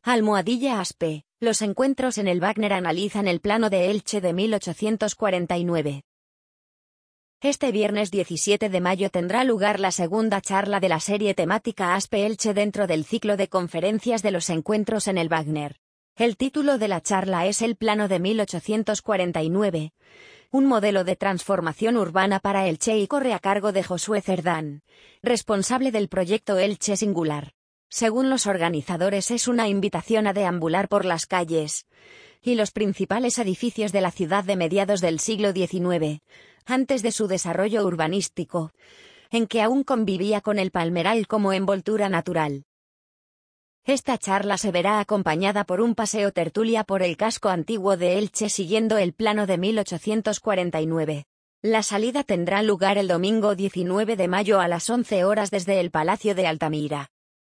Almohadilla Aspe. Los encuentros en el Wagner analizan el plano de Elche de 1849. Este viernes 17 de mayo tendrá lugar la segunda charla de la serie temática Aspe Elche dentro del ciclo de conferencias de los encuentros en el Wagner. El título de la charla es El plano de 1849, un modelo de transformación urbana para Elche y corre a cargo de Josué Cerdán, responsable del proyecto Elche Singular. Según los organizadores, es una invitación a deambular por las calles y los principales edificios de la ciudad de mediados del siglo XIX, antes de su desarrollo urbanístico, en que aún convivía con el palmeral como envoltura natural. Esta charla se verá acompañada por un paseo tertulia por el casco antiguo de Elche siguiendo el plano de 1849. La salida tendrá lugar el domingo 19 de mayo a las 11 horas desde el Palacio de Altamira.